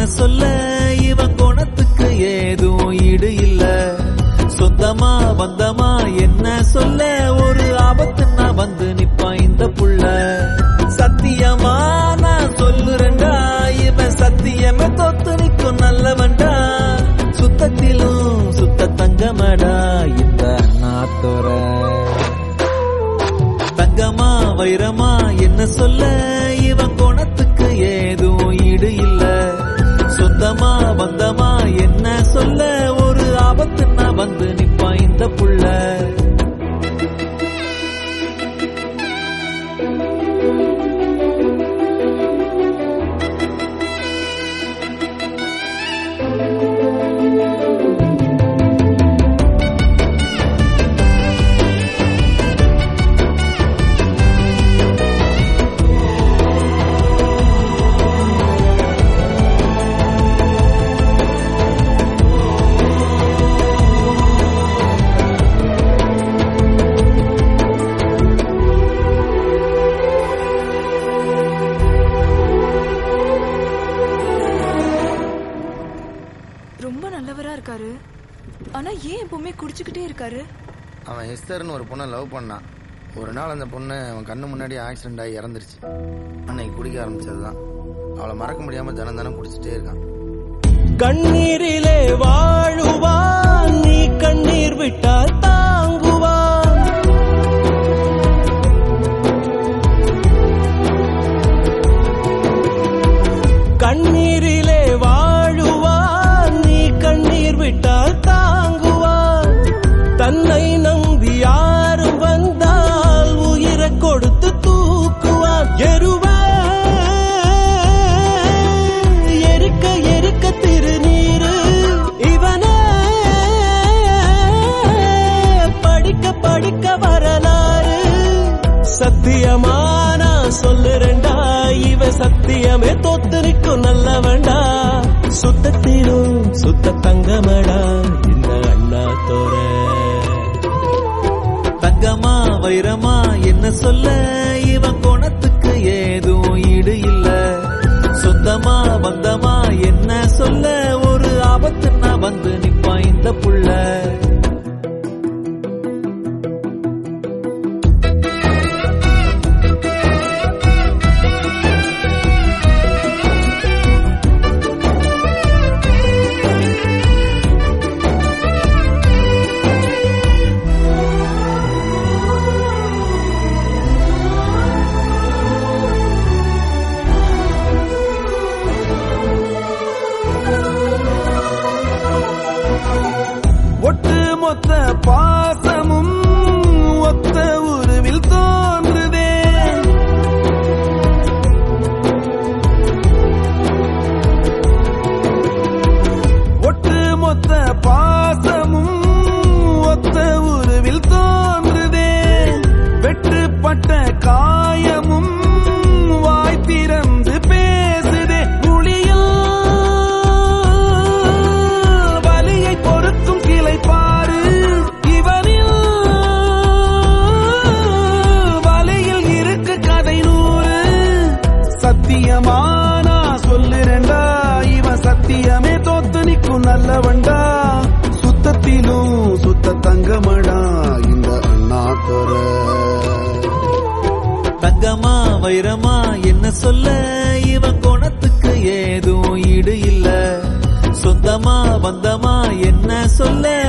சொல்ல இவன் குணத்துக்கு ஏதும் ஈடு இல்ல. சொந்தமா பந்தமா என்ன சொல்ல ஒரு ஆபத்துன்னா வந்து நிப்பான் இந்த புள்ள. சத்தியமா நான் சொல்லுறேன்டா இவன் சத்தியமே தோத்து நிற்கும் நல்லவன்டா. சுத்தத்திலும் சுத்த தங்கமடா இந்த அண்ணாத்தோர. தங்கமா வைரமா என்ன சொல்ல இவன் குணத்துக்கு ஏதும் ஈடு இல்ல. சொந்தமா பந்தமா என்ன சொல்ல ஒரு ஆபத்துன்னா வந்து நிப்பான் இந்த புள்ள. ரொம்ப நல்லவரா இருக்காரு. ஆனா ஏன் எப்பவுமே குடிச்சுக்கிட்டே இருக்காரு? அவன் எஸ்தர்னு ஒரு பொண்ணை லவ் பண்ணான். ஒரு நாள் அந்த பொண்ணு அவன் கண்ணு முன்னாடி ஆக்சிடென்ட் ஆகி இறந்துருச்சு. அன்னைக்கு குடிக்க ஆரம்பிச்சதுதான். அவளை மறக்க முடியாம தினம் தினம் குடிச்சிட்டே இருக்கான். கண்ணீரிலே வாழுவான் நீ கண்ணீர் விட்டால் தாங்குவான். கண்ணீரிலே வாழுவான் நீ கண்ணீர் விட்டால் தாங்குவான். தன்னை நம்பி யாரும் வந்தால் உயிரை கொடுத்து தூக்குவான். எருக்க எருக்க திருநீரு இவனே படிக்க படிக்க வரலாறு. சத்தியமானா சொல்லுறேன்டா இவன் சத்தியமே தோத்து நிற்கும் நல்லவன்டா. சுத்தத்திலும் சுத்த தங்கமடா இந்த அண்ணாத்தோர. தங்கமா வைரமா என்ன சொல்ல இவன் குணத்துக்கு ஏதும் ஈடு இல்ல. சொந்தமா பந்தமா என்ன சொல்ல ஒரு ஆபத்துன்னா வந்து நிப்பான் இந்த புள்ள. ஒட்டு மொத்த பாசமும் ஒத்த உருவில் தோன்றுதே. ஒட்டு மொத்த பாசமும் ஒத்த உருவில் தோன்றுதே. வெட்டுப்பட்ட காயமும் வாய் திறந்து பேசுதே. புளியில் வலியை பொறுக்கும் கிளை பாரு இவனில் வலையில் இருக்கு கதை நூறு. சத்தியமானா சொல்லுறேன்டா இவன் சத்தியமே தோத்து நிற்கும் நல்லவன்டா. சுத்தத்திலும் சுத்த தங்கமடா இந்த அண்ணாத்தோர. தங்கமா வைரமா என்ன சொல்ல இவன் குணத்துக்கு ஏதும் ஈடு இல்ல. சொந்தமா பந்தமா என்ன சொல்ல